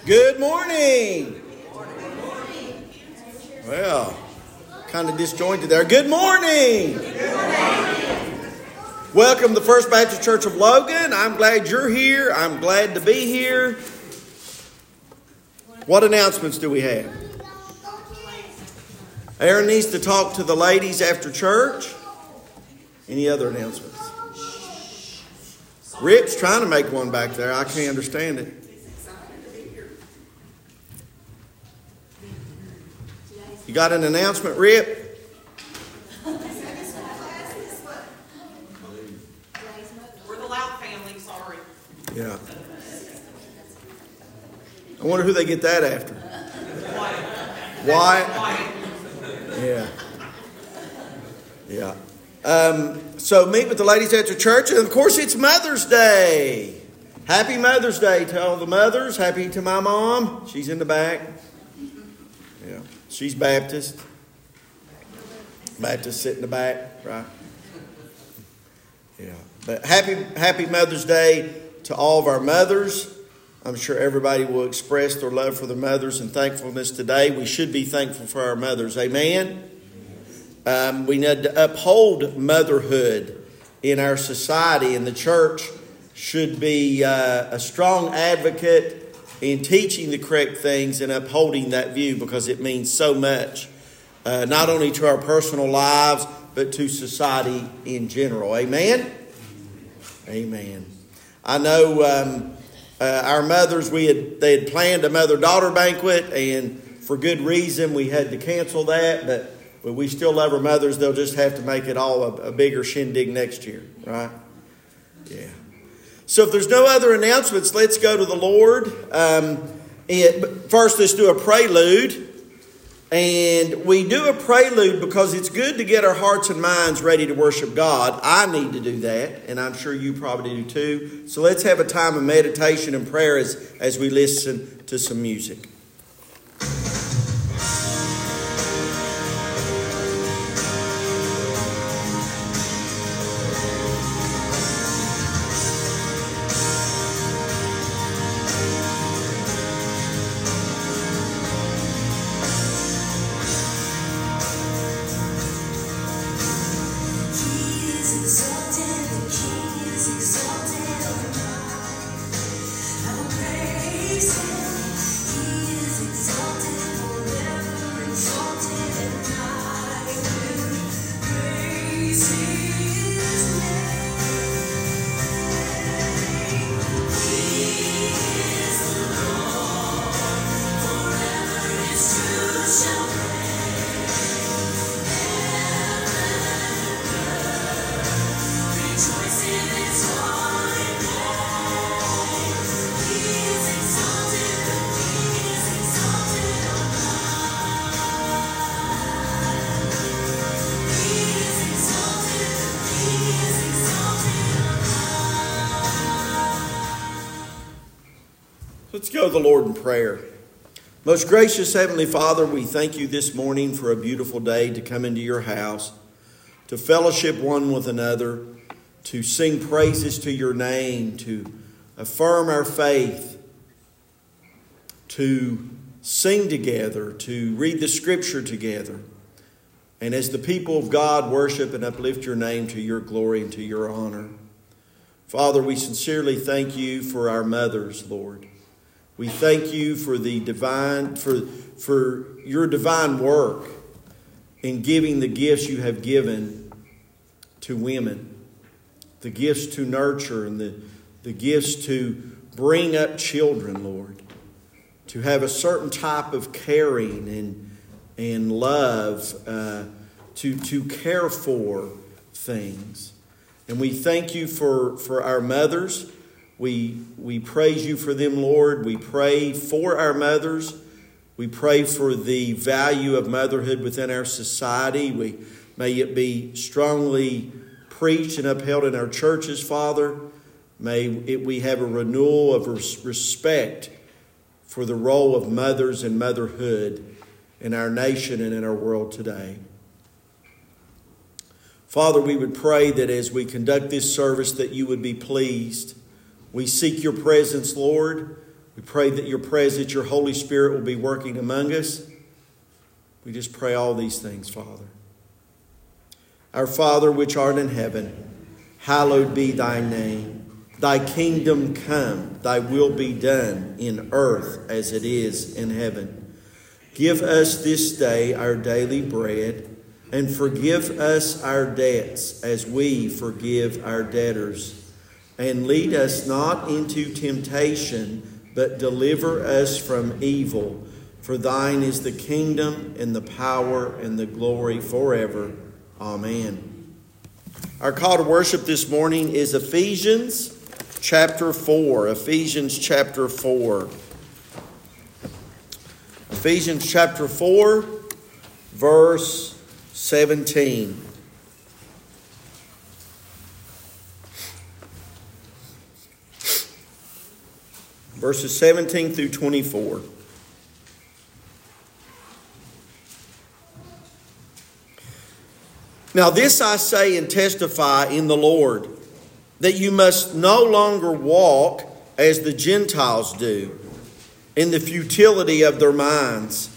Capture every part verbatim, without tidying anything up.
Good morning. Well, kind of disjointed there. Good morning. Good morning. Welcome to the First Baptist Church of Logan. I'm glad you're here. I'm glad to be here. What announcements do we have? Aaron needs to talk to the ladies after church. Any other announcements? Rip's trying to make one back there. I can't understand it. You got an announcement, Rip? We're the Loud family, sorry. Yeah. I wonder who they get that after. Why? Yeah. Yeah. Um, so meet with the ladies after church. And of course, it's Mother's Day. Happy Mother's Day to all the mothers. Happy to my mom. She's in the back. Yeah. She's Baptist. Baptist sit in the back, right? Yeah. But happy, happy Mother's Day to all of our mothers. I'm sure everybody will express their love for their mothers and thankfulness today. We should be thankful for our mothers. Amen? Um, we need to uphold motherhood in our society, and the church should be uh, a strong advocate in teaching the correct things and upholding that view, because it means so much, uh, not only to our personal lives, but to society in general. Amen? Amen. I know um, uh, our mothers, we had they had planned a mother-daughter banquet, and for good reason we had to cancel that, but But we still love our mothers. They'll just have to make it all a, a bigger shindig next year, right? Yeah. So if there's no other announcements, let's go to the Lord. Um, it, but first, let's do a prelude. And we do a prelude because it's good to get our hearts and minds ready to worship God. I need to do that, and I'm sure you probably do too. So let's have a time of meditation and prayer as, as we listen to some music. Let's go to the Lord in prayer. Most gracious Heavenly Father, we thank you this morning for a beautiful day to come into your house, to fellowship one with another, to sing praises to your name, to affirm our faith, to sing together, to read the scripture together, and as the people of God worship and uplift your name to your glory and to your honor. Father, we sincerely thank you for our mothers, Lord. We thank you for the divine, for, for your divine work in giving the gifts you have given to women, the gifts to nurture and the, the gifts to bring up children, Lord, to have a certain type of caring and, and love, uh, to, to care for things. And we thank you for, for our mothers. We we praise you for them, Lord. We pray for our mothers. We pray for the value of motherhood within our society. We may it be strongly preached and upheld in our churches, Father. May it, we have a renewal of respect for the role of mothers and motherhood in our nation and in our world today. Father, we would pray that as we conduct this service that you would be pleased. We seek your presence, Lord. We pray that your presence, your Holy Spirit will be working among us. We just pray all these things, Father. Our Father, which art in heaven, hallowed be thy name. Thy kingdom come, thy will be done in earth as it is in heaven. Give us this day our daily bread, and forgive us our debts as we forgive our debtors. And lead us not into temptation, but deliver us from evil. For thine is the kingdom and the power and the glory forever. Amen. Our call to worship this morning is Ephesians chapter four. Ephesians chapter four. Ephesians chapter four, verse seventeen. Verses seventeen through twenty-four. Now this I say and testify in the Lord, that you must no longer walk as the Gentiles do, in the futility of their minds.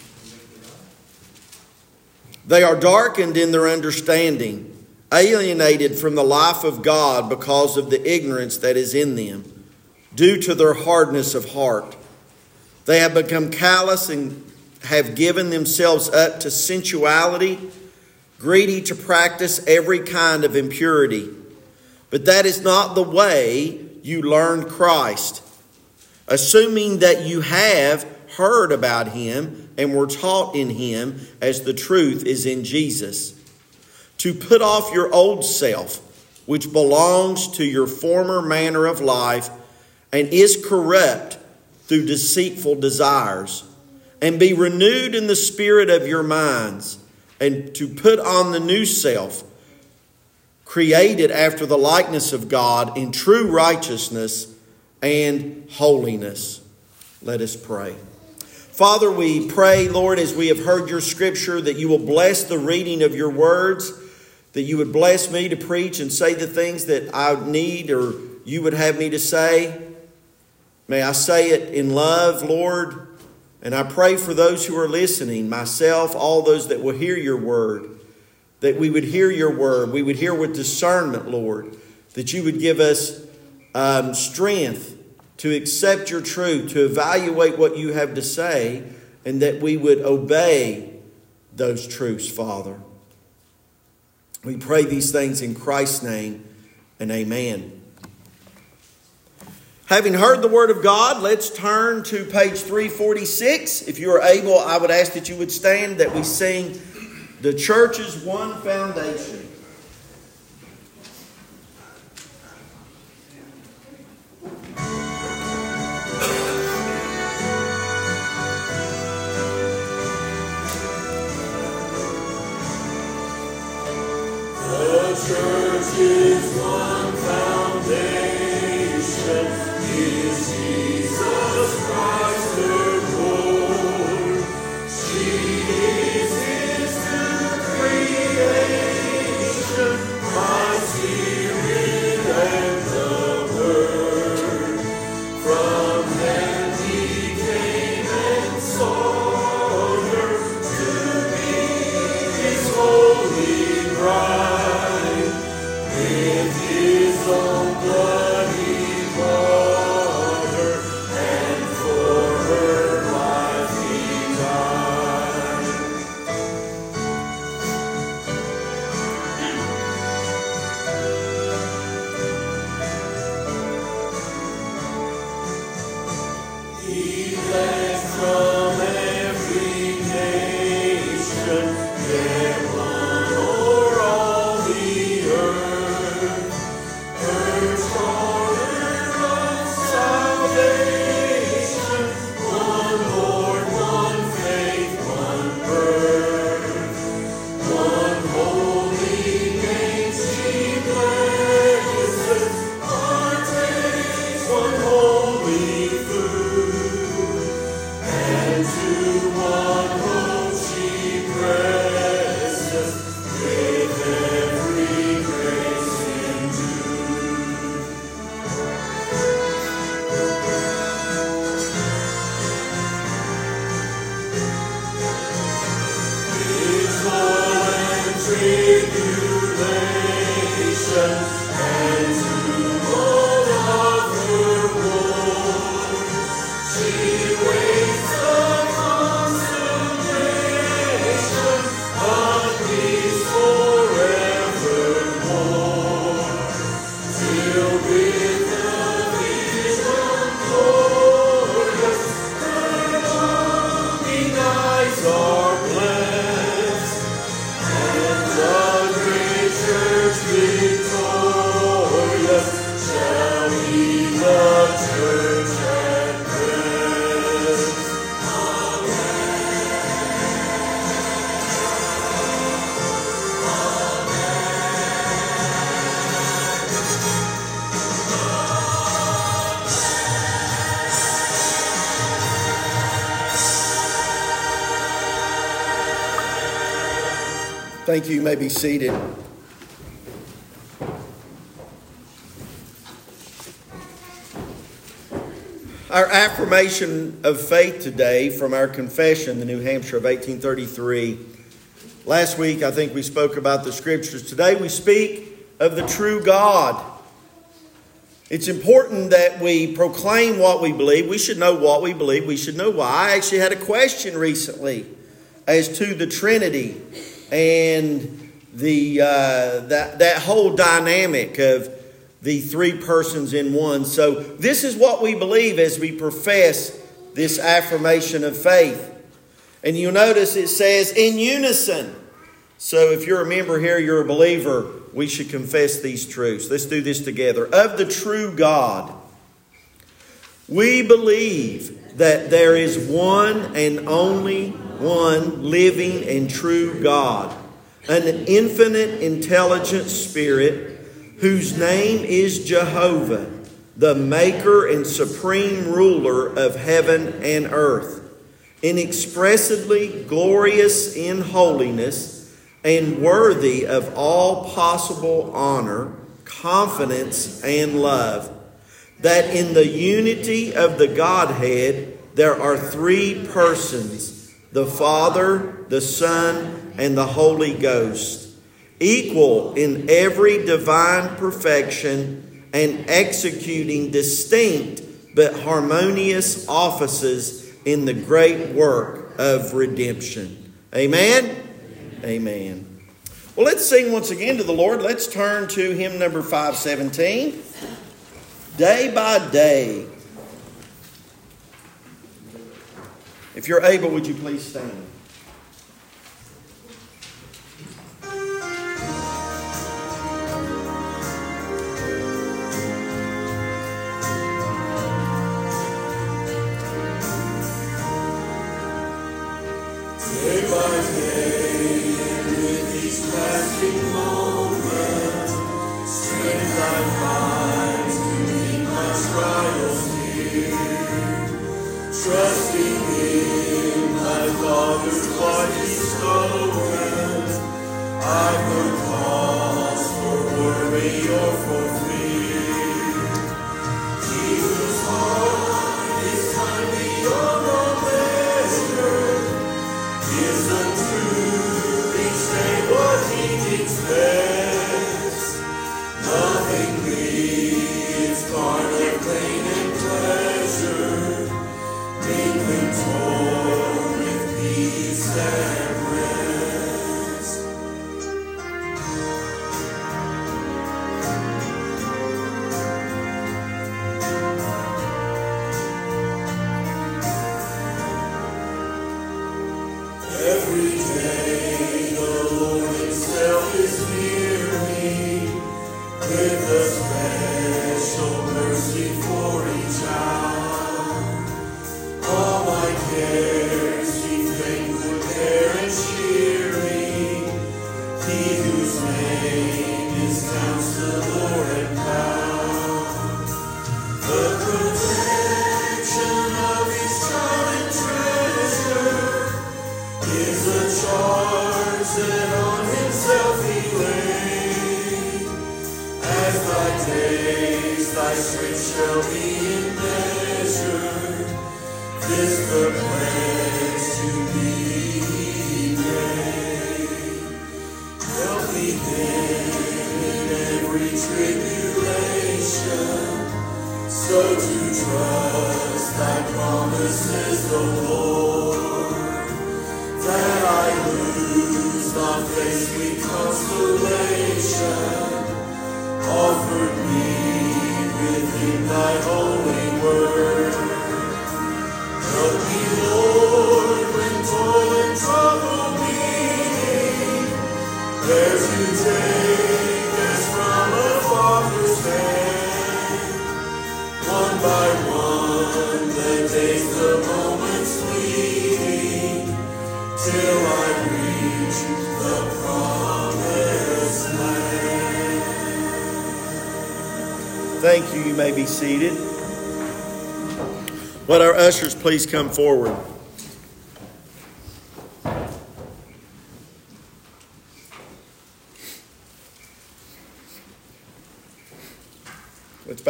They are darkened in their understanding, alienated from the life of God because of the ignorance that is in them, due to their hardness of heart. They have become callous and have given themselves up to sensuality, greedy to practice every kind of impurity. But that is not the way you learned Christ, assuming that you have heard about him and were taught in him as the truth is in Jesus, to put off your old self, which belongs to your former manner of life and is corrupt through deceitful desires, and be renewed in the spirit of your minds, and to put on the new self, created after the likeness of God in true righteousness and holiness. Let us pray. Father, we pray, Lord, as we have heard your scripture, that you will bless the reading of your words, that you would bless me to preach and say the things that I need or you would have me to say. May I say it in love, Lord. And I pray for those who are listening, myself, all those that will hear your word, that we would hear your word. We would hear with discernment, Lord, that you would give us um, strength to accept your truth, to evaluate what you have to say, and that we would obey those truths, Father. We pray these things in Christ's name, and amen. Having heard the word of God, let's turn to page three forty-six. If you are able, I would ask that you would stand, that we sing The Church's One Foundation. The church is one foundation. Is Jesus Christ the Lord? She is His new creation. Thank you. You may be seated. Our affirmation of faith today from our confession, the New Hampshire of eighteen thirty-three. Last week, I think we spoke about the scriptures. Today, we speak of the true God. It's important that we proclaim what we believe. We should know what we believe. We should know why. I actually had a question recently as to the Trinity and the uh, that that whole dynamic of the three persons in one. So this is what we believe as we profess this affirmation of faith. And you'll notice it says in unison. So if you're a member here, you're a believer, we should confess these truths. Let's do this together. Of the true God, we believe that there is one and only one living and true God, an infinite intelligent spirit whose name is Jehovah, the maker and supreme ruler of heaven and earth, inexpressibly glorious in holiness and worthy of all possible honor, confidence, and love, that in the unity of the Godhead there are three persons, the Father, the Son, and the Holy Ghost, equal in every divine perfection and executing distinct but harmonious offices in the great work of redemption. Amen? Amen. Well, let's sing once again to the Lord. Let's turn to hymn number five seventeen. Day by day. If you're able, would you please stand? Day by day, with each passing moment, strength I find to meet my trials near. Trusting in my Father's wise bestowment, I've no cause for worry or for fear. Jesus' heart is kind beyond all measure, gives unto each day what he thinks best. Nothing leaves part of pain and pleasure, mingling torn with peace and rest. Every day the Lord himself is near me, with a special mercy for each hour. All my cares he faithful would care and cheer me, he whose name is Counselor and Power. The protection of each child and treasure is a charge that on himself he laid. As thy days, thy strength shall be in measure. This the pledge to be made. Help me then in every tribulation, so to trust thy promises, O Lord, that I lose not face with consolation offered me within thy holy word. Help me, Lord, when toil and trouble me, there to take as from a father's hand. One by one, the days, the moments fleeting, till I reach the promised land. Thank you. You may be seated. Would our ushers please come forward?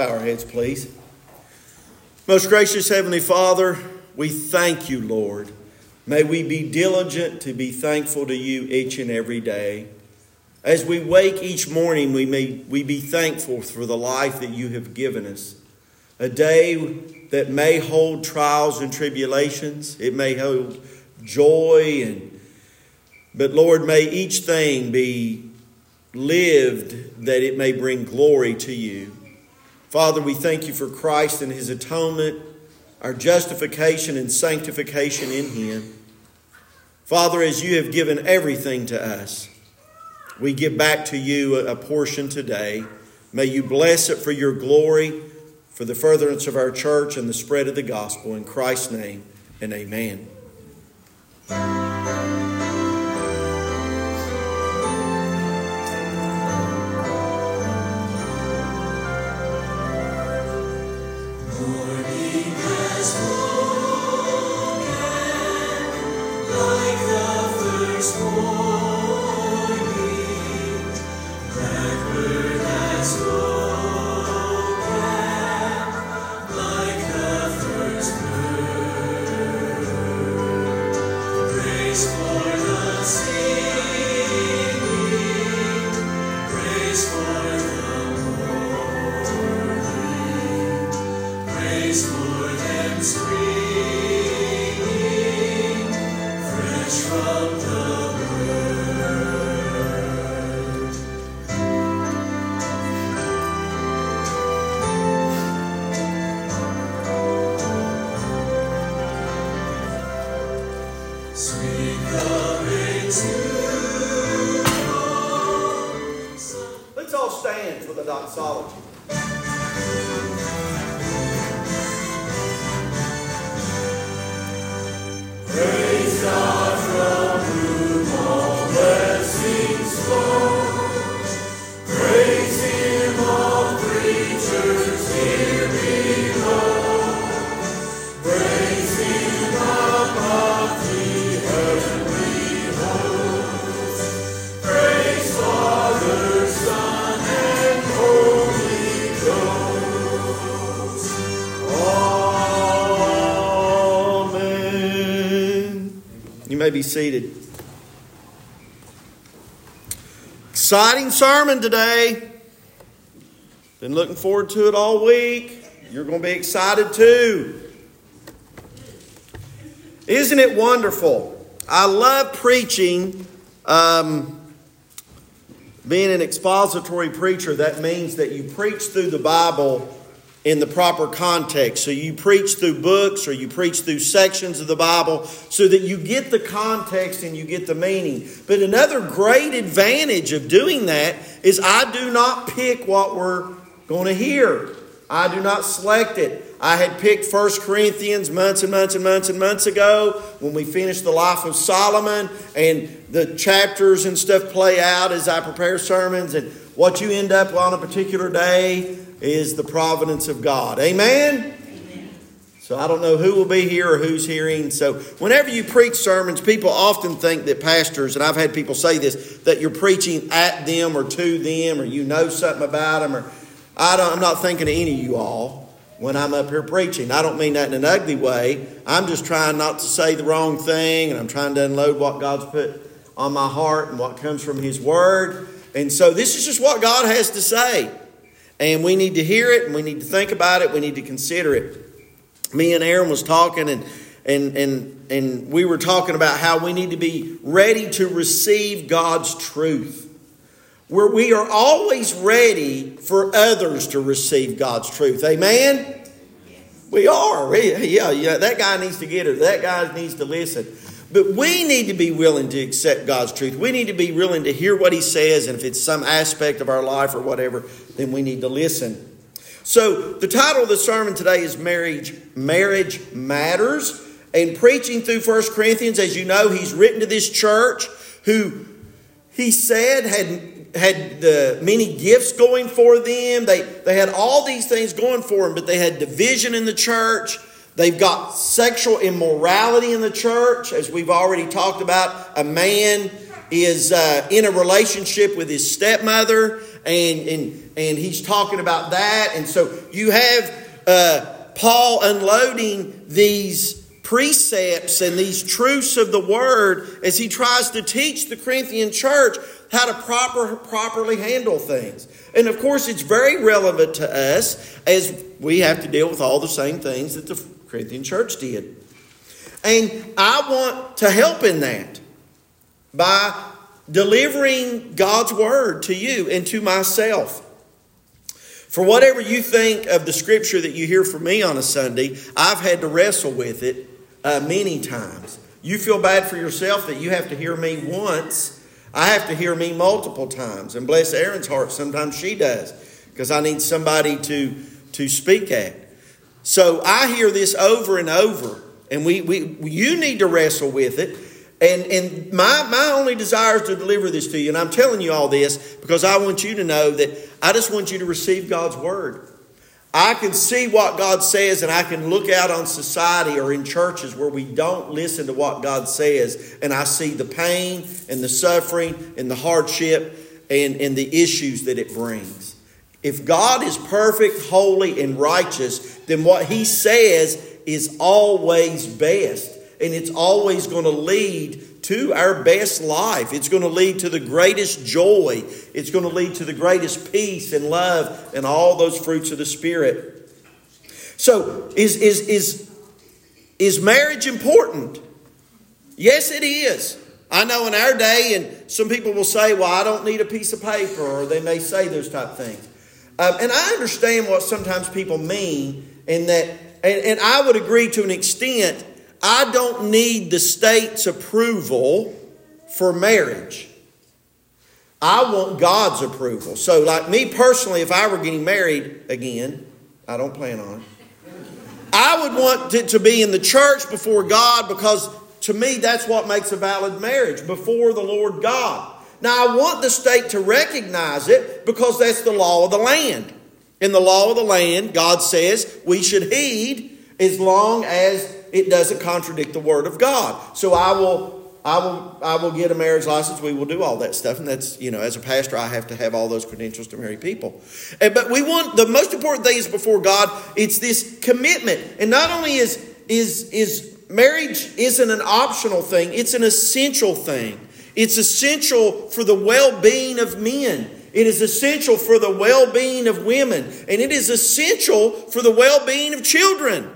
bow our heads, please. Most gracious Heavenly Father, we thank you, Lord. May we be diligent to be thankful to you each and every day. As we wake each morning, we may we be thankful for the life that you have given us. A day that may hold trials and tribulations. It may hold joy. and But Lord, may each thing be lived that it may bring glory to you. Father, we thank you for Christ and his atonement, our justification and sanctification in him. Father, as you have given everything to us, we give back to you a portion today. May you bless it for your glory, for the furtherance of our church and the spread of the gospel. In Christ's name, and amen. Let's all stand for the doxology. Praise God from whom all blessings flow. Praise him, all creatures here below. Praise him above the heavenly hosts. Praise Father, Son, and Holy Ghost. Amen. You may be seated. Exciting sermon today. Been looking forward to it all week. You're going to be excited too. Isn't it wonderful? I love preaching. Um, being an expository preacher, that means that you preach through the Bible in the proper context. So you preach through books or you preach through sections of the Bible so that you get the context and you get the meaning. But another great advantage of doing that is I do not pick what we're going to hear. I do not select it. I had picked First Corinthians months and months and months and months ago when we finished the life of Solomon, and the chapters and stuff play out as I prepare sermons, and what you end up on a particular day is the providence of God. Amen? Amen. So I don't know who will be here or who's hearing. So whenever you preach sermons, people often think that pastors, and I've had people say this, that you're preaching at them or to them or you know something about them. Or I don't, I'm not thinking of any of you all when I'm up here preaching. I don't mean that in an ugly way. I'm just trying not to say the wrong thing, and I'm trying to unload what God's put on my heart and what comes from his word. And so this is just what God has to say. And we need to hear it, and we need to think about it. We need to consider it. Me and Aaron was talking, and and and and we were talking about how we need to be ready to receive God's truth. Where we are always ready for others to receive God's truth. Amen? We are. Yeah, yeah, that guy needs to get it. That guy needs to listen. But we need to be willing to accept God's truth. We need to be willing to hear what he says. And if it's some aspect of our life or whatever, then we need to listen. So the title of the sermon today is Marriage, Marriage Matters. And preaching through First Corinthians, as you know, he's written to this church who he said had had the many gifts going for them. They, they had all these things going for them, but they had division in the church. They've got sexual immorality in the church, as we've already talked about. A man is uh, in a relationship with his stepmother, and, and, and he's talking about that. And so you have uh, Paul unloading these precepts and these truths of the Word as he tries to teach the Corinthian church how to proper, properly handle things. And of course, it's very relevant to us as we have to deal with all the same things that the Corinthian church did. And I want to help in that by delivering God's Word to you and to myself. For whatever you think of the Scripture that you hear from me on a Sunday, I've had to wrestle with it uh, many times. You feel bad for yourself that you have to hear me once. I have to hear me multiple times. And bless Erin's heart, sometimes she does, because I need somebody to, to speak at. So I hear this over and over, and we, we you need to wrestle with it. And, and my, my only desire is to deliver this to you. And I'm telling you all this because I want you to know that I just want you to receive God's Word. I can see what God says, and I can look out on society or in churches where we don't listen to what God says, and I see the pain and the suffering and the hardship and, and the issues that it brings. If God is perfect, holy, and righteous, then what He says is always best. And it's always going to lead to our best life. It's going to lead to the greatest joy. It's going to lead to the greatest peace and love and all those fruits of the Spirit. So, is, is, is, is marriage important? Yes, it is. I know in our day, and some people will say, well, I don't need a piece of paper, or they may say those type of things. Um, and I understand what sometimes people mean, and that, and, and I would agree to an extent. I don't need the state's approval for marriage. I want God's approval. So like me personally, if I were getting married again, I don't plan on it, I would want it to be in the church before God, because to me that's what makes a valid marriage, before the Lord God. Now I want the state to recognize it because that's the law of the land. In the law of the land, God says we should heed as long as it doesn't contradict the Word of God. So I will, I will, I will get a marriage license. We will do all that stuff, and that's, you know, as a pastor, I have to have all those credentials to marry people. And, but we want, the most important thing is before God. It's this commitment, and not only is is is marriage isn't an optional thing; it's an essential thing. It's essential for the well-being of men. It is essential for the well-being of women, and it is essential for the well-being of children.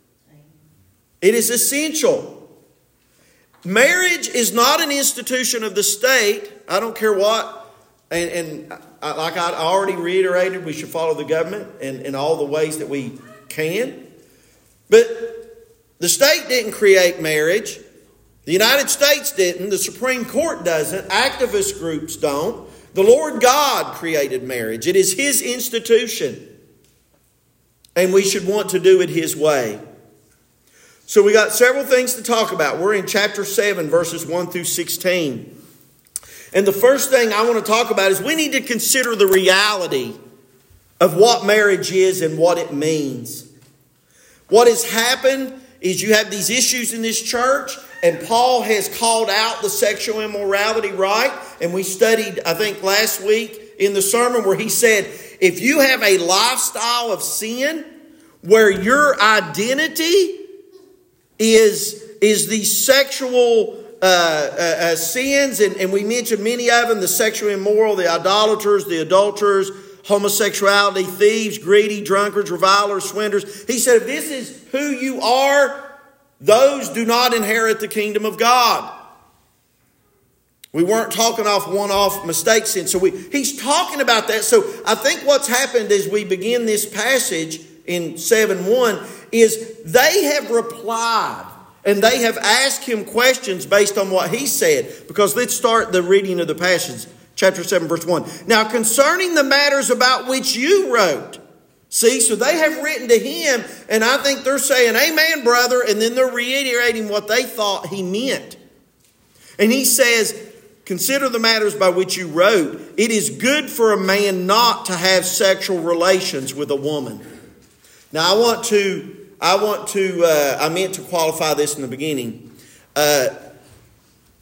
It is essential. Marriage is not an institution of the state. I don't care what. And, and I, like I already reiterated, we should follow the government in, in all the ways that we can. But the state didn't create marriage. The United States didn't. The Supreme Court doesn't. Activist groups don't. The Lord God created marriage. It is His institution. And we should want to do it His way. So we got several things to talk about. We're in chapter seven, verses one through sixteen. And the first thing I want to talk about is we need to consider the reality of what marriage is and what it means. What has happened is you have these issues in this church, and Paul has called out the sexual immorality, right? And we studied, I think, last week in the sermon where he said, if you have a lifestyle of sin where your identity is, is these sexual uh, uh, uh, sins, and, and we mentioned many of them, the sexually immoral, the idolaters, the adulterers, homosexuality, thieves, greedy, drunkards, revilers, swindlers. He said, if this is who you are, those do not inherit the kingdom of God. We weren't talking off one-off mistakes. And so we, he's talking about that. So I think what's happened as we begin this passage in seven one is they have replied and they have asked him questions based on what he said. Because let's start the reading of the passage, chapter seven, verse one. Now concerning the matters about which you wrote. See, so they have written to him, and I think they're saying, amen, brother, and then they're reiterating what they thought he meant. And he says, consider the matters by which you wrote. It is good for a man not to have sexual relations with a woman. Now, I want to, I want to, uh, I meant to qualify this in the beginning. Uh,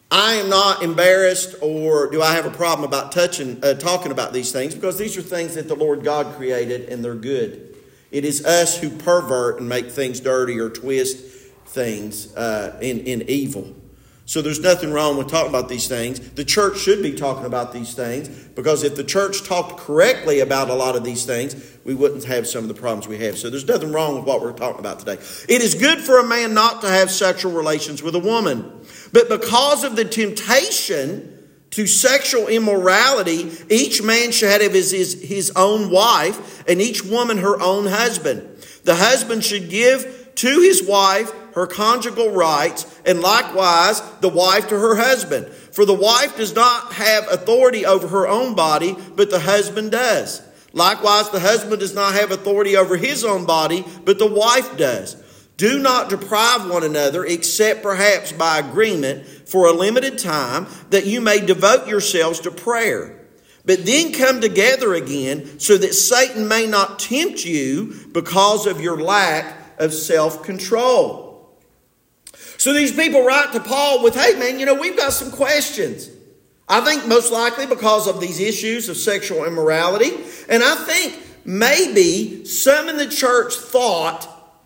I am not embarrassed or do I have a problem about touching, uh, talking about these things, because these are things that the Lord God created and they're good. It is us who pervert and make things dirty or twist things uh, in, in evil. So there's nothing wrong with talking about these things. The church should be talking about these things, because if the church talked correctly about a lot of these things, we wouldn't have some of the problems we have. So there's nothing wrong with what we're talking about today. It is good for a man not to have sexual relations with a woman. But because of the temptation to sexual immorality, each man should have his, his, his own wife, and each woman her own husband. The husband should give to his wife her conjugal rights, and likewise the wife to her husband. For the wife does not have authority over her own body, but the husband does. Likewise, the husband does not have authority over his own body, but the wife does. Do not deprive one another, except perhaps by agreement for a limited time, that you may devote yourselves to prayer. But then come together again, so that Satan may not tempt you because of your lack of self-control. So these people write to Paul with, hey man, you know, we've got some questions. I think most likely because of these issues of sexual immorality. And I think maybe some in the church thought,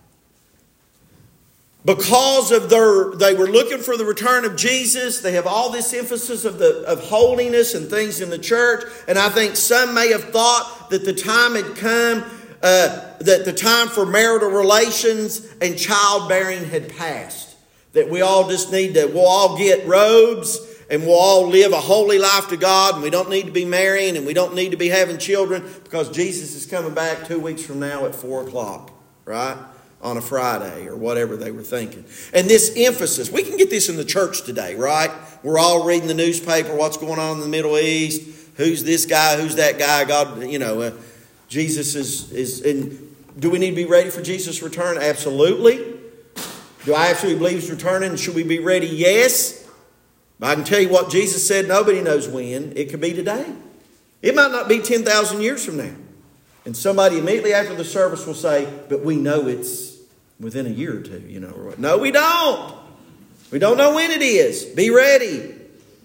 because of their, they were looking for the return of Jesus, they have all this emphasis of the of holiness and things in the church. And I think some may have thought that the time had come, uh, that the time for marital relations and childbearing had passed. That we all just need to, we'll all get robes and we'll all live a holy life to God, and we don't need to be marrying and we don't need to be having children, because Jesus is coming back two weeks from now at four o'clock, right? On a Friday or whatever they were thinking. And this emphasis, we can get this in the church today, right? We're all reading the newspaper, what's going on in the Middle East, who's this guy, who's that guy, God, you know, uh, Jesus is, is, and do we need to be ready for Jesus' return? Absolutely. Do I absolutely believe He's returning? Should we be ready? Yes. But I can tell you what Jesus said, nobody knows when. It could be today. It might not be ten thousand years from now. And somebody immediately after the service will say, but we know it's within a year or two, you know. Or what. No, we don't. We don't know when it is. Be ready.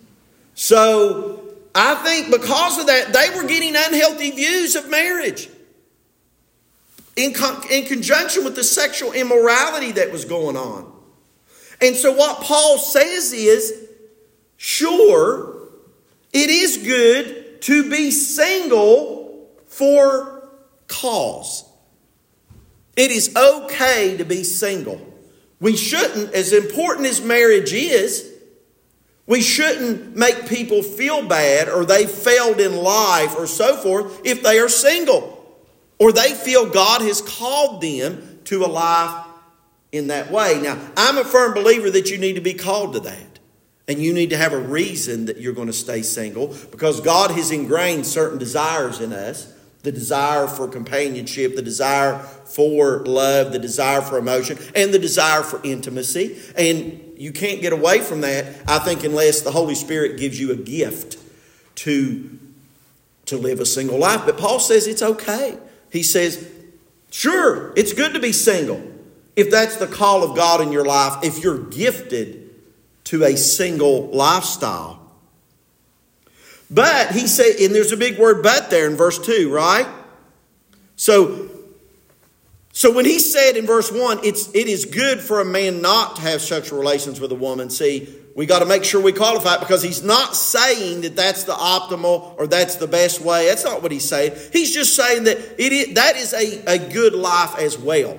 So I think because of that, they were getting unhealthy views of marriage. In, con- in conjunction with the sexual immorality that was going on. And so what Paul says is, sure, it is good to be single for cause. It is okay to be single. We shouldn't, as important as marriage is, we shouldn't make people feel bad or they failed in life or so forth if they are single. Or they feel God has called them to a life in that way. Now, I'm a firm believer that you need to be called to that. And you need to have a reason that you're going to stay single, because God has ingrained certain desires in us. The desire for companionship, the desire for love, the desire for emotion, and the desire for intimacy. And you can't get away from that, I think, unless the Holy Spirit gives you a gift to, to live a single life. But Paul says it's okay. He says, sure, it's good to be single if that's the call of God in your life, if you're gifted to a single lifestyle. But he said, and there's a big word but there in verse two, right? So, so when he said in verse one, it's, it is good for a man not to have sexual relations with a woman. See, we got to make sure we qualify it, because he's not saying that that's the optimal or that's the best way. That's not what he's saying. He's just saying that it is, that is a, a good life as well.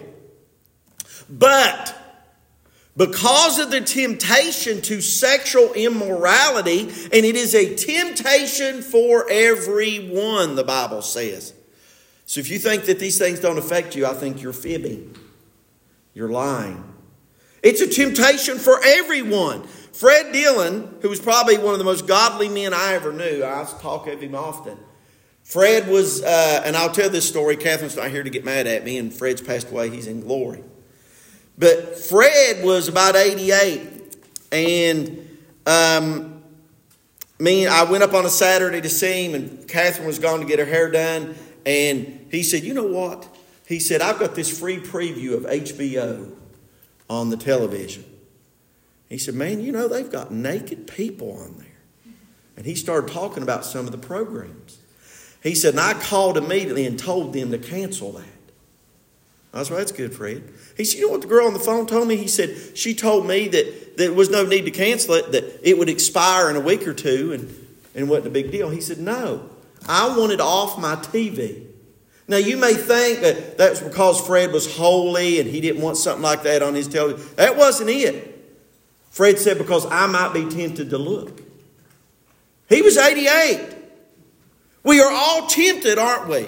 But because of the temptation to sexual immorality, and it is a temptation for everyone, the Bible says. So if you think that these things don't affect you, I think you're fibbing. You're lying. It's a temptation for everyone. Fred Dillon, who was probably one of the most godly men I ever knew, I talk of him often. Fred was, uh, and I'll tell this story. Catherine's not here to get mad at me, and Fred's passed away. He's in glory. But Fred was about eighty-eight, and um, me, I went up on a Saturday to see him, and Catherine was gone to get her hair done, and he said, you know what? He said, I've got this free preview of H B O on the television. He said, man, you know, they've got naked people on there. And he started talking about some of the programs. He said, and I called immediately and told them to cancel that. I said, well, that's good, Fred. He said, you know what the girl on the phone told me? He said, she told me that there was no need to cancel it, that it would expire in a week or two and, and wasn't a big deal. He said, no, I wanted off my T V. Now, you may think that that's because Fred was holy and he didn't want something like that on his television. That wasn't it. Fred said, because I might be tempted to look. He was eighty-eight. We are all tempted, aren't we?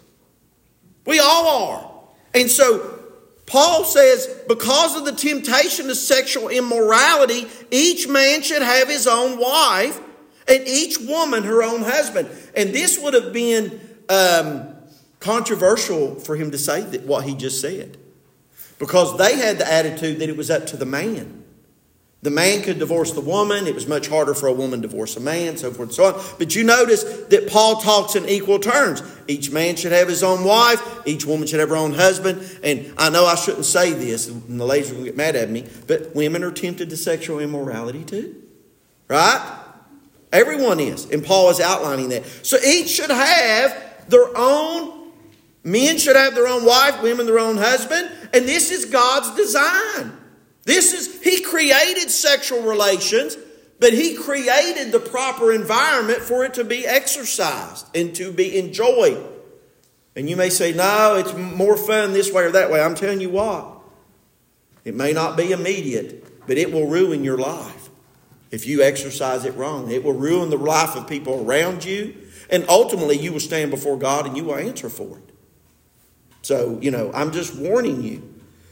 We all are. And so Paul says, because of the temptation to sexual immorality, each man should have his own wife and each woman her own husband. And this would have been um, controversial for him to say that what he just said. Because they had the attitude that it was up to the man. The man could divorce the woman. It was much harder for a woman to divorce a man, so forth and so on. But you notice that Paul talks in equal terms. Each man should have his own wife. Each woman should have her own husband. And I know I shouldn't say this, and the ladies are going to get mad at me, but women are tempted to sexual immorality too. Right? Everyone is. And Paul is outlining that. So each should have their own, men should have their own wife, women their own husband. And this is God's design. This is, He created sexual relations, but He created the proper environment for it to be exercised and to be enjoyed. And you may say, no, it's more fun this way or that way. I'm telling you what, it may not be immediate, but it will ruin your life if you exercise it wrong. It will ruin the life of people around you, and ultimately you will stand before God and you will answer for it. So, you know, I'm just warning you.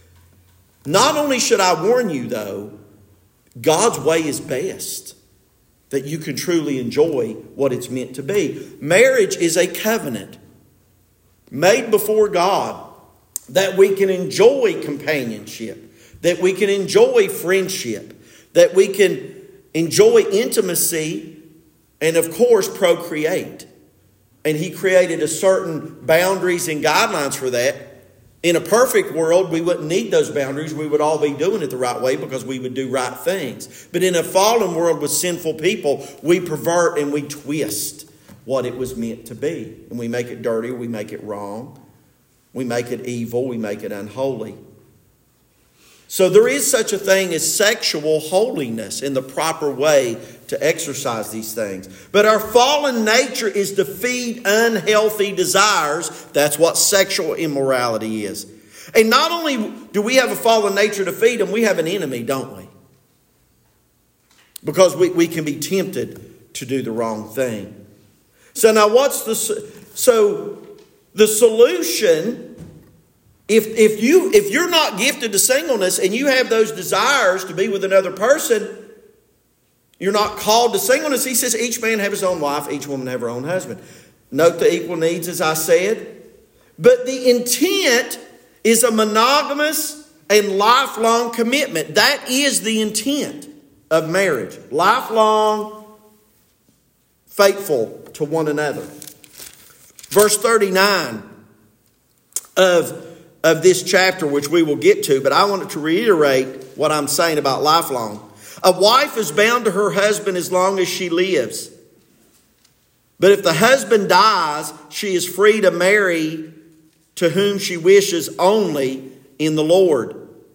Not only should I warn you, though, God's way is best, that you can truly enjoy what it's meant to be. Marriage is a covenant made before God that we can enjoy companionship, that we can enjoy friendship, that we can enjoy intimacy, and of course procreate. And He created a certain boundaries and guidelines for that. In a perfect world, we wouldn't need those boundaries. We would all be doing it the right way because we would do right things. But in a fallen world with sinful people, we pervert and we twist what it was meant to be. And we make it dirty, we make it wrong, we make it evil, we make it unholy. So there is such a thing as sexual holiness in the proper way to exercise these things. But our fallen nature is to feed unhealthy desires. That's what sexual immorality is. And not only do we have a fallen nature to feed them, we have an enemy, don't we? Because we, we can be tempted to do the wrong thing. So now what's the... So the solution... If if you if you're not gifted to singleness and you have those desires to be with another person, you're not called to singleness. He says each man have his own wife, each woman have her own husband. Note the equal needs, as I said. But the intent is a monogamous and lifelong commitment. That is the intent of marriage. Lifelong, faithful to one another. Verse thirty-nine of of this chapter, which we will get to, but I wanted to reiterate what I'm saying about lifelong. A wife is bound to her husband as long as she lives. But if the husband dies, she is free to marry to whom she wishes only in the Lord.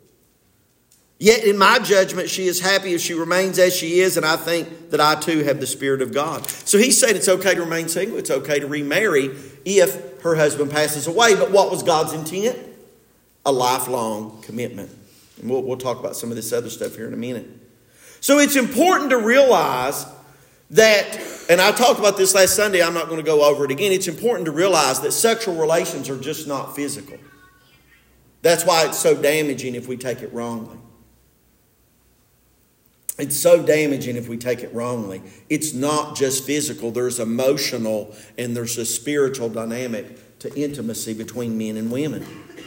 Yet in my judgment, she is happy if she remains as she is, and I think that I too have the Spirit of God. So he's saying it's okay to remain single, it's okay to remarry if her husband passes away. But what was God's intent? A lifelong commitment. And we'll, we'll talk about some of this other stuff here in a minute. So it's important to realize that, and I talked about this last Sunday, I'm not going to go over it again. It's important to realize that sexual relations are just not physical. That's why it's so damaging if we take it wrongly. It's so damaging if we take it wrongly. It's not just physical. There's emotional and there's a spiritual dynamic to intimacy between men and women.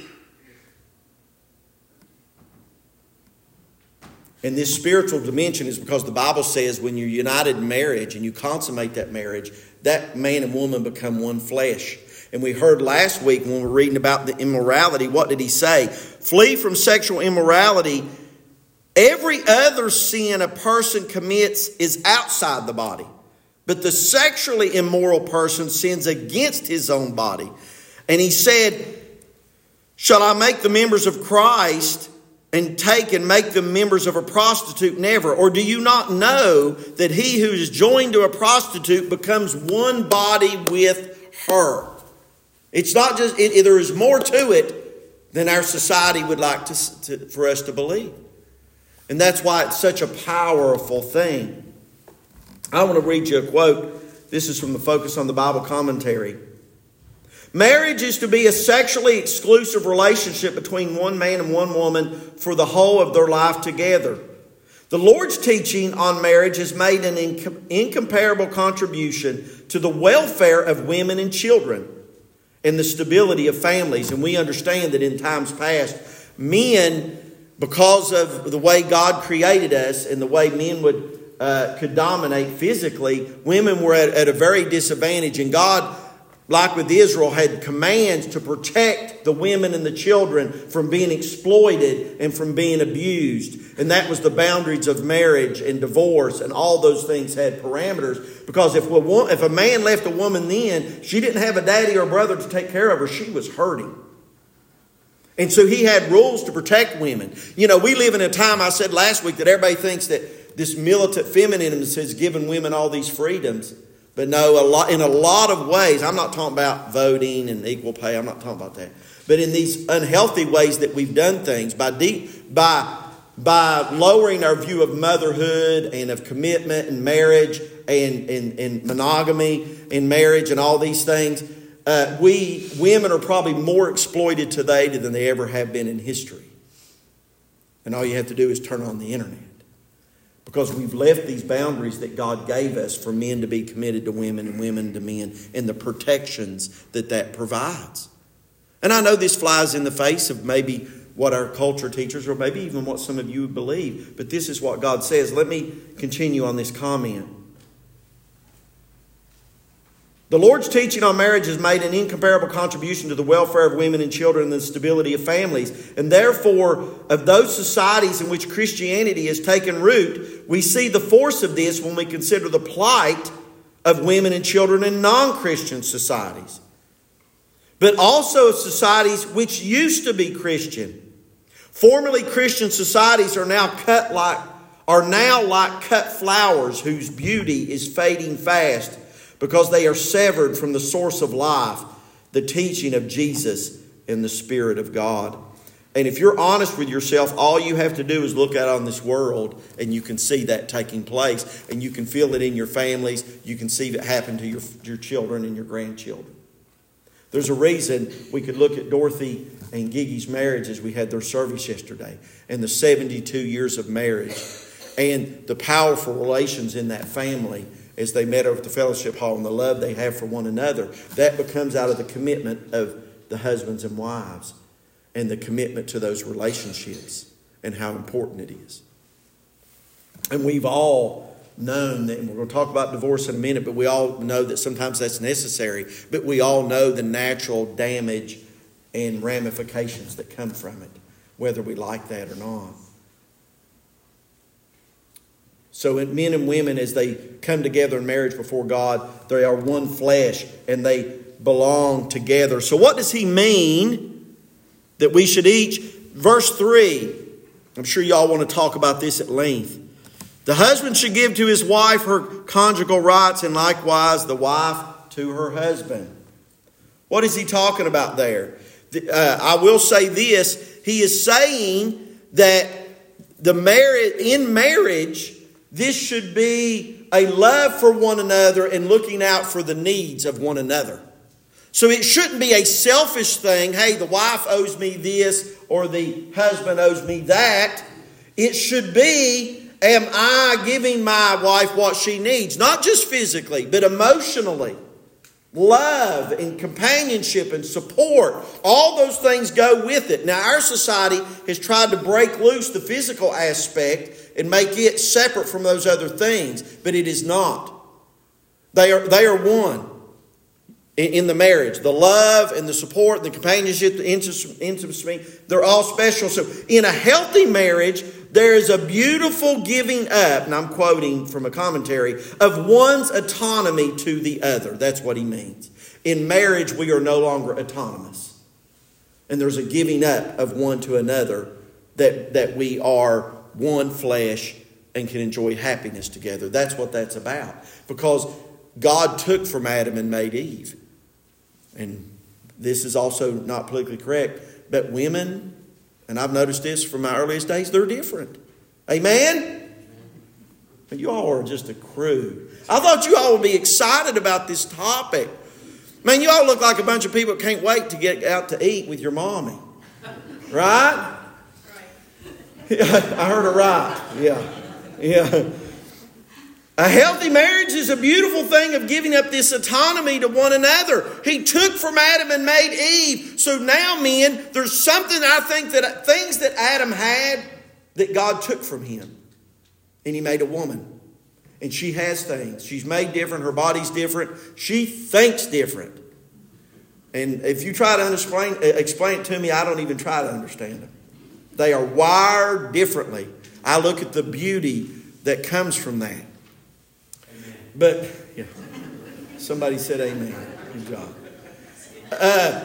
And this spiritual dimension is because the Bible says when you're united in marriage and you consummate that marriage, that man and woman become one flesh. And we heard last week when we were reading about the immorality, what did he say? Flee from sexual immorality. Every other sin a person commits is outside the body, but the sexually immoral person sins against his own body. And he said, shall I make the members of Christ and take and make them members of a prostitute? Never. Or do you not know that he who is joined to a prostitute becomes one body with her? It's not just, it, it, there is more to it than our society would like to, to, for us to believe. And that's why it's such a powerful thing. I want to read you a quote. This is from the Focus on the Bible commentary. Marriage is to be a sexually exclusive relationship between one man and one woman for the whole of their life together. The Lord's teaching on marriage has made an inc- incomparable contribution to the welfare of women and children and the stability of families. And we understand that in times past, men, because of the way God created us and the way men would uh, could dominate physically, women were at, at a very disadvantage. And God, like with Israel, had commands to protect the women and the children from being exploited and from being abused. And that was the boundaries of marriage and divorce, and all those things had parameters. Because if a, if a man left a woman then, she didn't have a daddy or brother to take care of her, she was hurting. And so he had rules to protect women. You know, we live in a time, I said last week, that everybody thinks that this militant feminism has given women all these freedoms. But no, a lot, in a lot of ways, I'm not talking about voting and equal pay. I'm not talking about that. But in these unhealthy ways that we've done things, by deep, by by lowering our view of motherhood and of commitment and marriage and, and, and monogamy in marriage and all these things, uh, we women are probably more exploited today than they ever have been in history. And all you have to do is turn on the internet. Because we've left these boundaries that God gave us for men to be committed to women and women to men, and the protections that that provides. And I know this flies in the face of maybe what our culture teaches, or maybe even what some of you believe. But this is what God says. Let me continue on this comment. The Lord's teaching on marriage has made an incomparable contribution to the welfare of women and children and the stability of families. And therefore, of those societies in which Christianity has taken root, we see the force of this when we consider the plight of women and children in non-Christian societies. But also of societies which used to be Christian. Formerly Christian societies are now cut like are now like cut flowers whose beauty is fading fast, because they are severed from the source of life, the teaching of Jesus and the Spirit of God. And if you're honest with yourself, all you have to do is look out on this world and you can see that taking place. And you can feel it in your families. You can see it happen to your, your children and your grandchildren. There's a reason we could look at Dorothy and Gigi's marriage as we had their service yesterday, and the seventy-two years of marriage and the powerful relations in that family as they met over at the fellowship hall, and the love they have for one another. That becomes out of the commitment of the husbands and wives and the commitment to those relationships and how important it is. And we've all known that, and we're going to talk about divorce in a minute, but we all know that sometimes that's necessary. But we all know the natural damage and ramifications that come from it, whether we like that or not. So men and women, as they come together in marriage before God, they are one flesh and they belong together. So what does he mean that we should each? Verse three, I'm sure y'all want to talk about this at length. The husband should give to his wife her conjugal rights, and likewise the wife to her husband. What is he talking about there? Uh, I will say this. He is saying that the marriage in marriage, this should be a love for one another and looking out for the needs of one another. So it shouldn't be a selfish thing. Hey, the wife owes me this or the husband owes me that. It should be, am I giving my wife what she needs? Not just physically, but emotionally. Love and companionship and support. All those things go with it. Now, our society has tried to break loose the physical aspect and make it separate from those other things. But it is not. They are, they are one in, in the marriage. The love and the support, the companionship, the intimacy, they're all special. So in a healthy marriage, there is a beautiful giving up, and I'm quoting from a commentary, of one's autonomy to the other. That's what he means. In marriage, we are no longer autonomous. And there's a giving up of one to another, that, that we are one flesh and can enjoy happiness together. That's what that's about. Because God took from Adam and made Eve. And this is also not politically correct, but women, and I've noticed this from my earliest days, they're different. Amen? But you all are just a crew. I thought you all would be excited about this topic. Man, you all look like a bunch of people that can't wait to get out to eat with your mommy. Right? Yeah, I heard it right. Yeah. Yeah. A healthy marriage is a beautiful thing of giving up this autonomy to one another. He took from Adam and made Eve. So now, men, there's something I think that things that Adam had that God took from him. And he made a woman. And she has things. She's made different. Her body's different. She thinks different. And if you try to explain, explain it to me, I don't even try to understand them. They are wired differently. I look at the beauty that comes from that. But, yeah, somebody said amen. Good job. Uh,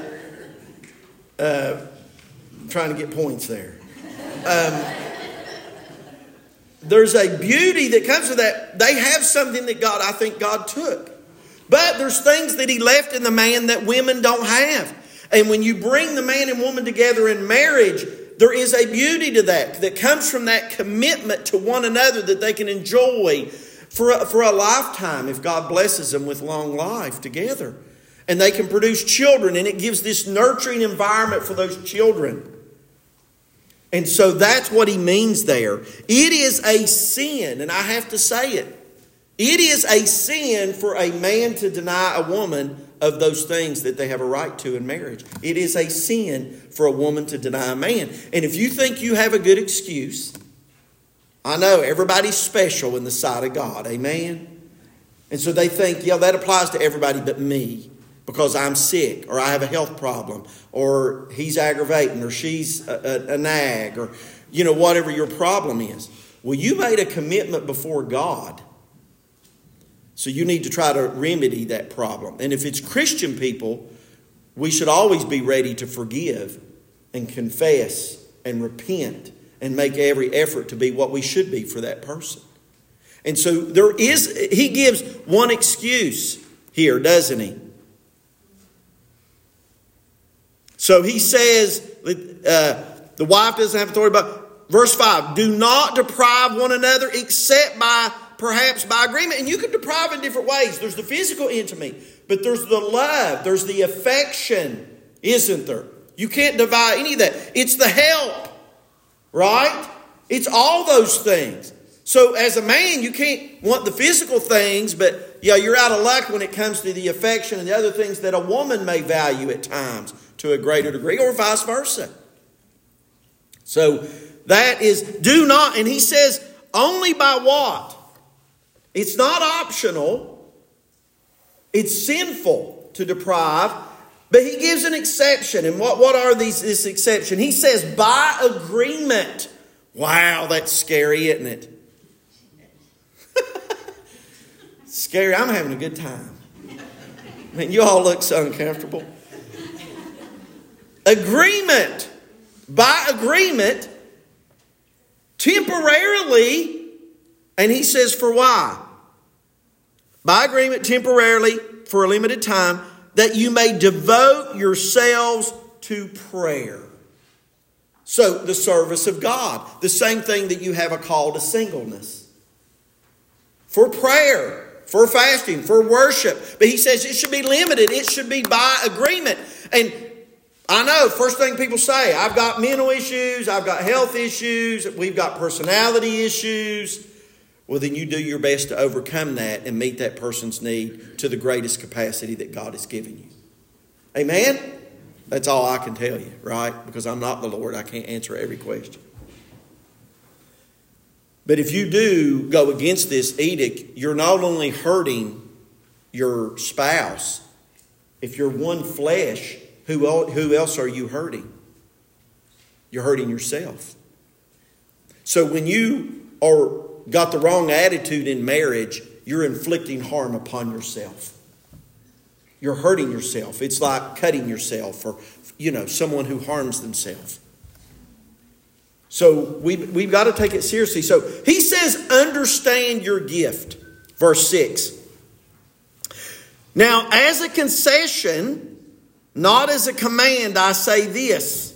uh, I'm trying to get points there. Um, there's a beauty that comes with that. They have something that God, I think God took. But there's things that He left in the man that women don't have. And when you bring the man and woman together in marriage, there is a beauty to that that comes from that commitment to one another that they can enjoy For a, for a lifetime, if God blesses them with long life together. And they can produce children, and it gives this nurturing environment for those children. And so that's what he means there. It is a sin, and I have to say it. It is a sin for a man to deny a woman of those things that they have a right to in marriage. It is a sin for a woman to deny a man. And if you think you have a good excuse, I know everybody's special in the sight of God. Amen? And so they think, yeah, that applies to everybody but me because I'm sick or I have a health problem or he's aggravating or she's a, a, a nag or, you know, whatever your problem is. Well, you made a commitment before God. So you need to try to remedy that problem. And if it's Christian people, we should always be ready to forgive and confess and repent and make every effort to be what we should be for that person. And so there is, he gives one excuse here, doesn't he? So he says, uh, the wife doesn't have authority, but verse five, do not deprive one another except by, perhaps by agreement. And you can deprive in different ways. There's the physical intimacy, but there's the love, there's the affection, isn't there? You can't divide any of that. It's the help. Right? It's all those things. So as a man, you can't want the physical things, but yeah, you're out of luck when it comes to the affection and the other things that a woman may value at times to a greater degree, or vice versa. So that is, do not, and he says, only by what? It's not optional. It's sinful to deprive. But he gives an exception. And what, what are these? This exception? He says, by agreement. Wow, that's scary, isn't it? Scary. I'm having a good time. I mean, you all look so uncomfortable. Agreement. By agreement. Temporarily. And he says, for why? By agreement, temporarily, for a limited time, that you may devote yourselves to prayer. So, the service of God. The same thing that you have a call to singleness. For prayer, for fasting, for worship. But he says it should be limited. It should be by agreement. And I know, first thing people say, I've got mental issues, I've got health issues, we've got personality issues. Well, then you do your best to overcome that and meet that person's need to the greatest capacity that God has given you. Amen? That's all I can tell you, right? Because I'm not the Lord. I can't answer every question. But if you do go against this edict, you're not only hurting your spouse. If you're one flesh, who, who else are you hurting? You're hurting yourself. So when you are got the wrong attitude in marriage, you're inflicting harm upon yourself. You're hurting yourself. It's like cutting yourself, or, you know, someone who harms themselves. So we, we've got to take it seriously. So he says, understand your gift. Verse six. Now, as a concession, not as a command, I say this.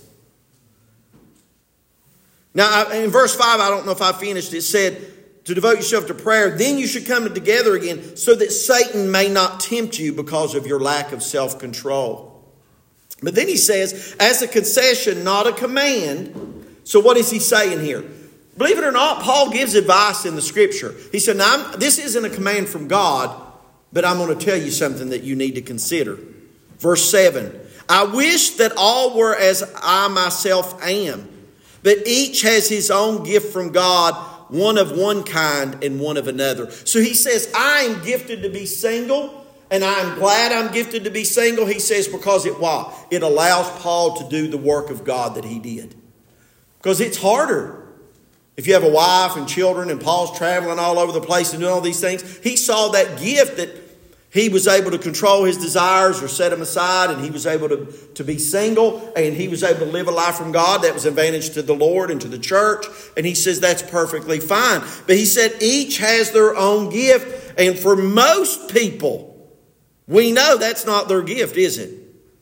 Now, in verse five, I don't know if I finished, it said to devote yourself to prayer. Then you should come together again so that Satan may not tempt you because of your lack of self-control. But then he says, as a concession, not a command. So what is he saying here? Believe it or not, Paul gives advice in the Scripture. He said, now, I'm, this isn't a command from God, but I'm going to tell you something that you need to consider. Verse seven, I wish that all were as I myself am, but each has his own gift from God, one of one kind and one of another. So he says, I am gifted to be single, and I'm glad I'm gifted to be single. He says, because it what? It allows Paul to do the work of God that he did. Because it's harder. If you have a wife and children and Paul's traveling all over the place and doing all these things, he saw that gift that he was able to control his desires or set them aside, and he was able to, to be single, and he was able to live a life from God that was advantage to the Lord and to the church. And he says that's perfectly fine. But he said each has their own gift. And for most people, we know that's not their gift, is it?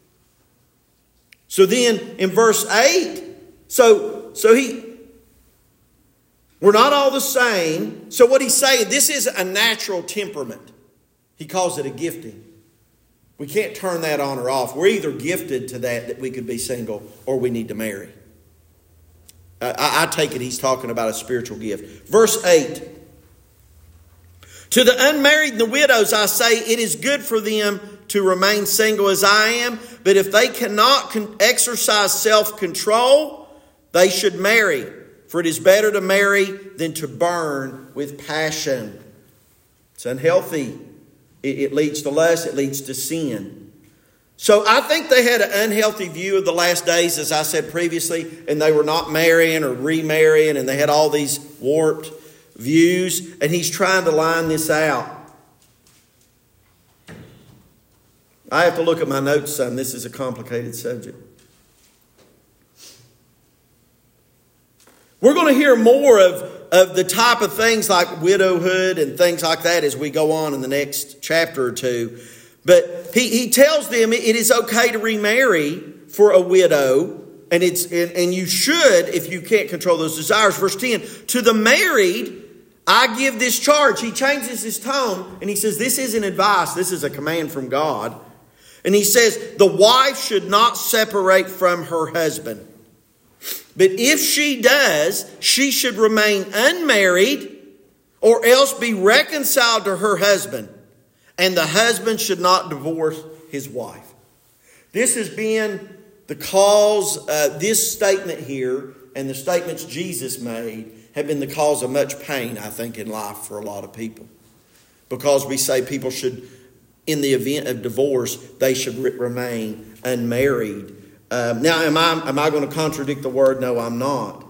So then in verse eight, so, so he... We're not all the same. So what he's saying, this is a natural temperament. He calls it a gifting. We can't turn that on or off. We're either gifted to that, that we could be single, or we need to marry. I, I take it he's talking about a spiritual gift. Verse eight. To the unmarried and the widows, I say, it is good for them to remain single as I am. But if they cannot con- exercise self-control, they should marry. For it is better to marry than to burn with passion. It's unhealthy. It, it leads to lust. It leads to sin. So I think they had an unhealthy view of the last days, as I said previously, and they were not marrying or remarrying, and they had all these warped views, and he's trying to line this out. I have to look at my notes some. This is a complicated subject. We're going to hear more of, of the type of things like widowhood and things like that as we go on in the next chapter or two. But he, he tells them it is okay to remarry for a widow. And it's and, and you should if you can't control those desires. Verse ten, to the married, I give this charge. He changes his tone and he says, this isn't advice. This is a command from God. And he says, the wife should not separate from her husband. But if she does, she should remain unmarried or else be reconciled to her husband. And the husband should not divorce his wife. This has been the cause, uh, this statement here and the statements Jesus made have been the cause of much pain, I think, in life for a lot of people. Because we say people should, in the event of divorce, they should re- remain unmarried. Um, now, am I, am I going to contradict the word? No, I'm not.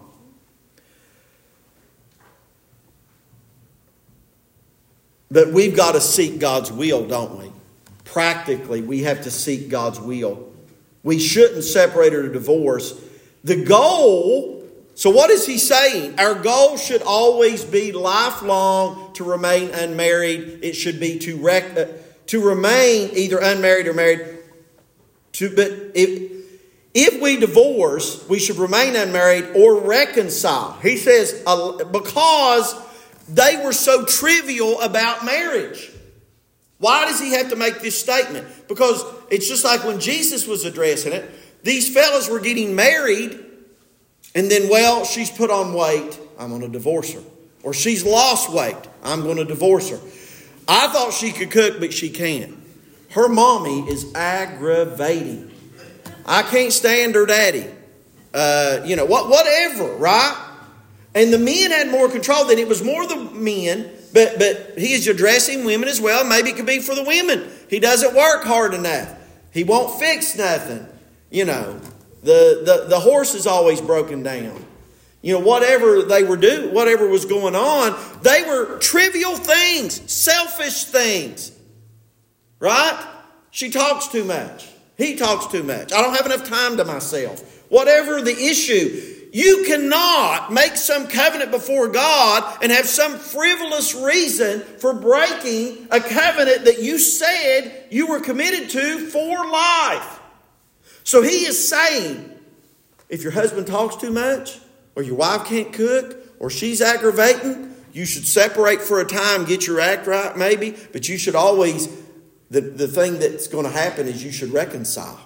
But we've got to seek God's will, don't we? Practically, we have to seek God's will. We shouldn't separate or divorce. The goal, so what is he saying? Our goal should always be lifelong to remain unmarried. It should be to, rec- uh, to remain either unmarried or married. To, but if... If we divorce, we should remain unmarried or reconcile. He says, uh, because they were so trivial about marriage. Why does he have to make this statement? Because it's just like when Jesus was addressing it. These fellas were getting married, and then, well, she's put on weight. I'm going to divorce her. Or she's lost weight. I'm going to divorce her. I thought she could cook, but she can't. Her mommy is aggravating. I can't stand her daddy. Uh, you know, what, whatever, right? And the men had more control. Then it was more the men, but but he is addressing women as well. Maybe it could be for the women. He doesn't work hard enough. He won't fix nothing. You know, the, the, the horse is always broken down. you know, whatever they were doing, whatever was going on, they were trivial things, selfish things. Right? She talks too much. He talks too much. I don't have enough time to myself. Whatever the issue, you cannot make some covenant before God and have some frivolous reason for breaking a covenant that you said you were committed to for life. So he is saying, if your husband talks too much, or your wife can't cook, or she's aggravating, you should separate for a time, get your act right maybe, but you should always, the, the thing that's going to happen is you should reconcile.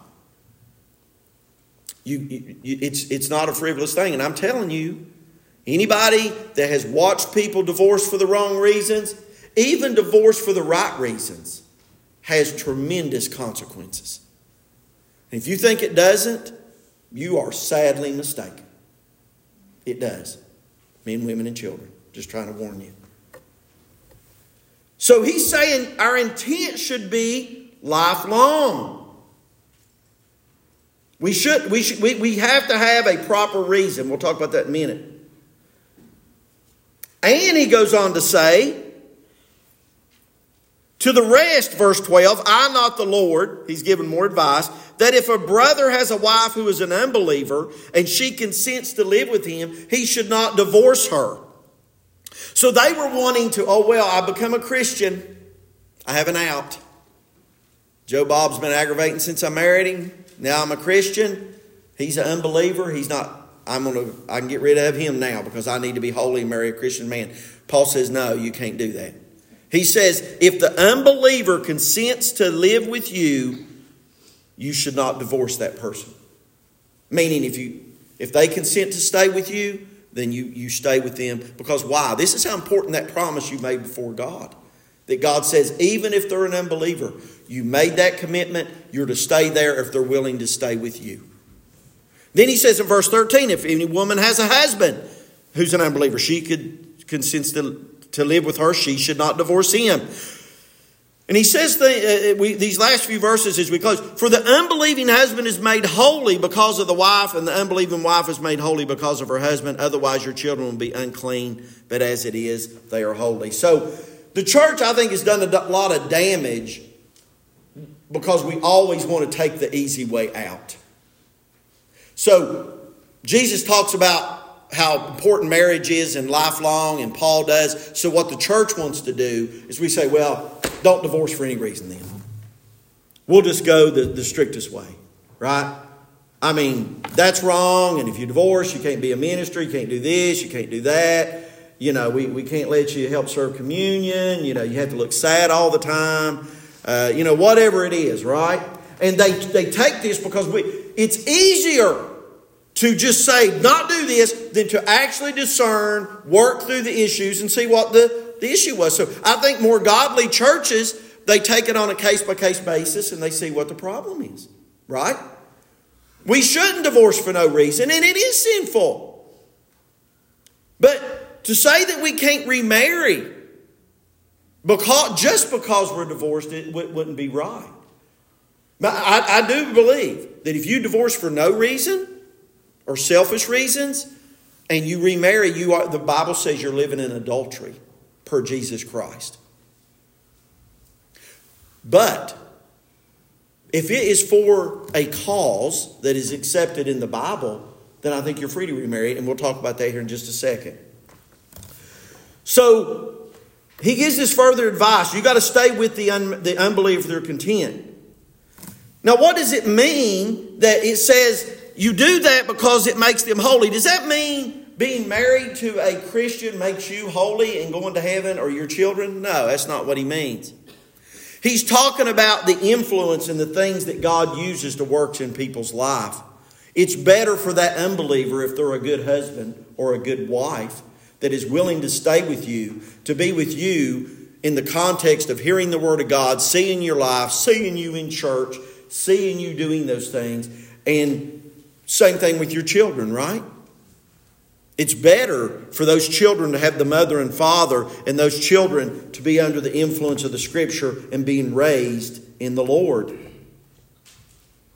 You, you, it's, it's not a frivolous thing. And I'm telling you, anybody that has watched people divorce for the wrong reasons, even divorce for the right reasons, has tremendous consequences. And if you think it doesn't, you are sadly mistaken. It does. Men, women, and children. Just trying to warn you. So he's saying our intent should be lifelong. We should, we should, we, we have to have a proper reason. We'll talk about that in a minute. And he goes on to say, to the rest, verse twelve, I not the Lord, he's given more advice, that if a brother has a wife who is an unbeliever and she consents to live with him, he should not divorce her. So they were wanting to, oh, well, I become a Christian. I have an out. Joe Bob's been aggravating since I married him. Now I'm a Christian. He's an unbeliever. He's not, I'm going to, I can get rid of him now because I need to be holy and marry a Christian man. Paul says, no, you can't do that. He says, if the unbeliever consents to live with you, you should not divorce that person. Meaning if you, if they consent to stay with you, then you, you stay with them. Because why? This is how important that promise you made before God. That God says, even if they're an unbeliever, you made that commitment, you're to stay there if they're willing to stay with you. Then he says in verse thirteen, if any woman has a husband who's an unbeliever, she could consents to, to live with her, she should not divorce him. And he says the, uh, we, these last few verses as we close, for the unbelieving husband is made holy because of the wife, and the unbelieving wife is made holy because of her husband. Otherwise your children will be unclean, but as it is, they are holy. So the church, I think, has done a lot of damage because we always want to take the easy way out. So Jesus talks about how important marriage is and lifelong, and Paul does. So what the church wants to do is we say, well, don't divorce for any reason then. We'll just go the, the strictest way, right? I mean, that's wrong, and if you divorce, you can't be a minister, you can't do this, you can't do that. You know, we, we can't let you help serve communion. You know, you have to look sad all the time. Uh, you know, whatever it is, right? And they, they take this because we it's easier to just say, not do this, than to actually discern, work through the issues, and see what the, the issue was. So I think more godly churches, they take it on a case-by-case basis, and they see what the problem is, right? We shouldn't divorce for no reason, and it is sinful. But to say that we can't remarry because just because we're divorced, it wouldn't be right. But I, I do believe that if you divorce for no reason or selfish reasons and you remarry, you are, the Bible says you're living in adultery per Jesus Christ. But if it is for a cause that is accepted in the Bible, then I think you're free to remarry, and we'll talk about that here in just a second. So he gives this further advice. You got to stay with the, un, the unbeliever if they're content. Now, what does it mean that it says you do that because it makes them holy? Does that mean being married to a Christian makes you holy and going to heaven or your children? No, that's not what he means. He's talking about the influence and the things that God uses to work in people's life. It's better for that unbeliever if they're a good husband or a good wife that is willing to stay with you, to be with you in the context of hearing the Word of God, seeing your life, seeing you in church, seeing you doing those things. And same thing with your children, right? It's better for those children to have the mother and father and those children to be under the influence of the Scripture and being raised in the Lord.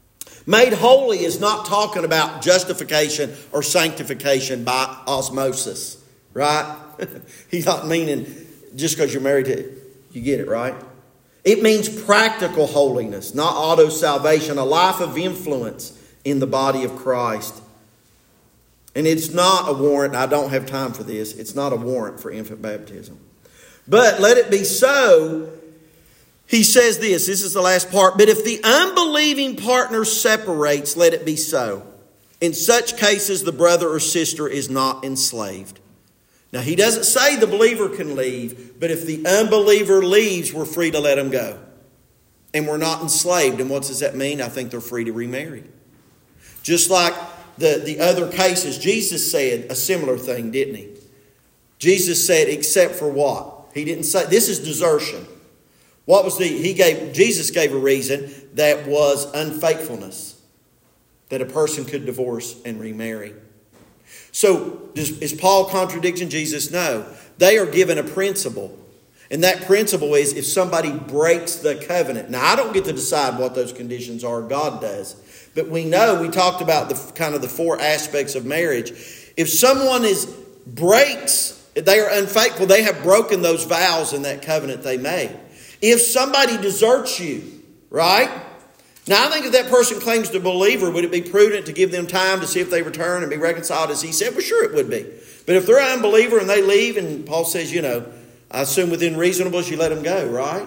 Made holy is not talking about justification or sanctification by osmosis, right? He's not meaning just because you're married to, you get it, right? It means practical holiness, not auto salvation, a life of influence in the body of Christ. And it's not a warrant, I don't have time for this, it's not a warrant for infant baptism. But let it be so. He says this, this is the last part. But if the unbelieving partner separates, let it be so. In such cases, the brother or sister is not enslaved. Now, he doesn't say the believer can leave, but if the unbeliever leaves, we're free to let him go. And we're not enslaved. And what does that mean? I think they're free to remarry. Just like the, the other cases, Jesus said a similar thing, didn't he? Jesus said, except for what? He didn't say, this is desertion. What was the, he gave, Jesus gave a reason that was unfaithfulness. That a person could divorce and remarry. So, does, is Paul contradicting Jesus? No. They are given a principle. And that principle is if somebody breaks the covenant. Now, I don't get to decide what those conditions are. God does. But we know, we talked about the kind of the four aspects of marriage. If someone is breaks, they are unfaithful, they have broken those vows in that covenant they made. If somebody deserts you, right? Now, I think if that person claims to be a believer, would it be prudent to give them time to see if they return and be reconciled as he said? Well, sure it would be. But if they're an unbeliever and they leave, and Paul says, you know, I assume within reasonableness you let them go, right?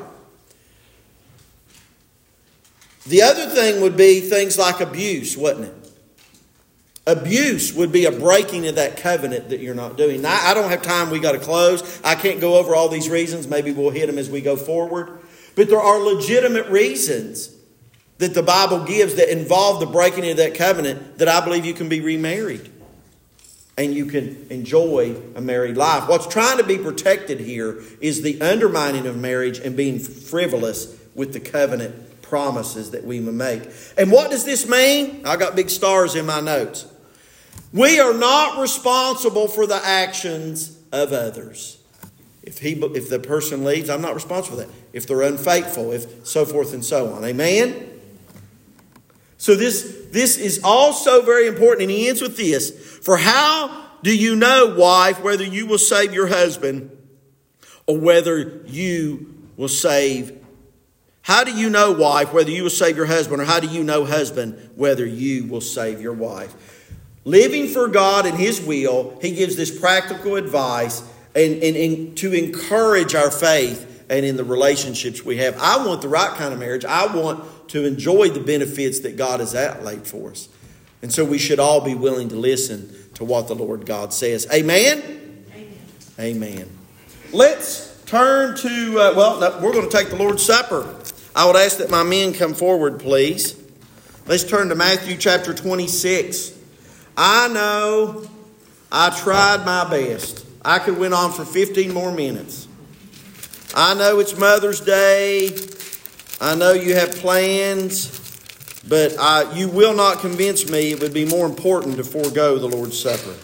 The other thing would be things like abuse, wouldn't it? Abuse would be a breaking of that covenant that you're not doing. Now, I don't have time. We got to close. I can't go over all these reasons. Maybe we'll hit them as we go forward. But there are legitimate reasons that the Bible gives that involve the breaking of that covenant that I believe you can be remarried. And you can enjoy a married life. What's trying to be protected here is the undermining of marriage and being frivolous with the covenant promises that we make. And what does this mean? I got big stars in my notes. We are not responsible for the actions of others. If he, if the person leaves, I'm not responsible for that. If they're unfaithful, if so forth and so on. Amen? So this, this is also very important. And he ends with this. For how do you know, wife, whether you will save your husband or whether you will save... How do you know, wife, whether you will save your husband, or how do you know, husband, whether you will save your wife? Living for God and His will, he gives this practical advice and, and, and to encourage our faith and in the relationships we have. I want the right kind of marriage. I want to enjoy the benefits that God has outlaid for us. And so we should all be willing to listen to what the Lord God says. Amen? Amen. Amen. Let's turn to, uh, well, we're going to take the Lord's Supper. I would ask that my men come forward, please. Let's turn to Matthew chapter twenty-six. I know I tried my best. I could went on for fifteen more minutes. I know it's Mother's Day. I know you have plans. But I, you will not convince me it would be more important to forego the Lord's Supper.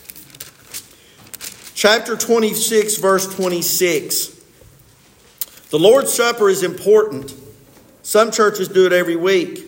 Chapter twenty-six, verse twenty-six. The Lord's Supper is important. Some churches do it every week.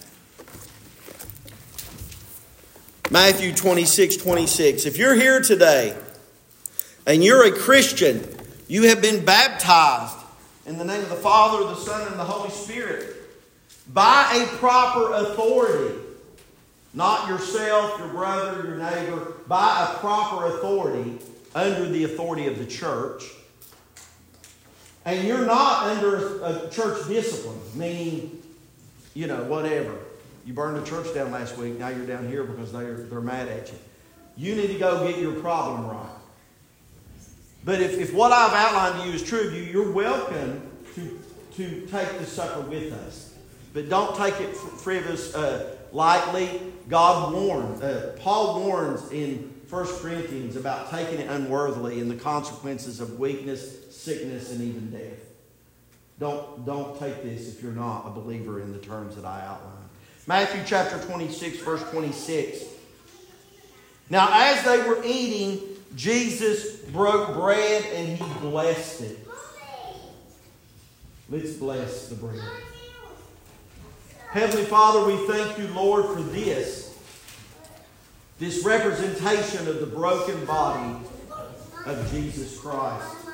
Matthew twenty-six, twenty-six. If you're here today and you're a Christian, you have been baptized in the name of the Father, the Son, and the Holy Spirit by a proper authority. Not yourself, your brother, your neighbor. By a proper authority under the authority of the church. And you're not under a church discipline, meaning, you know, whatever. You burned the church down last week, now you're down here because they're, they're mad at you. You need to go get your problem right. But if, if what I've outlined to you is true of you, you're welcome to, to take the supper with us. But don't take it frivolous, uh, lightly. God warned, uh, Paul warns in First Corinthians about taking it unworthily and the consequences of weakness, sickness, and even death. Don't, don't take this if you're not a believer in the terms that I outlined. Matthew chapter twenty-six, verse twenty-six. Now as they were eating, Jesus broke bread and He blessed it. Let's bless the bread. Heavenly Father, we thank you, Lord, for this. This representation of the broken body of Jesus Christ.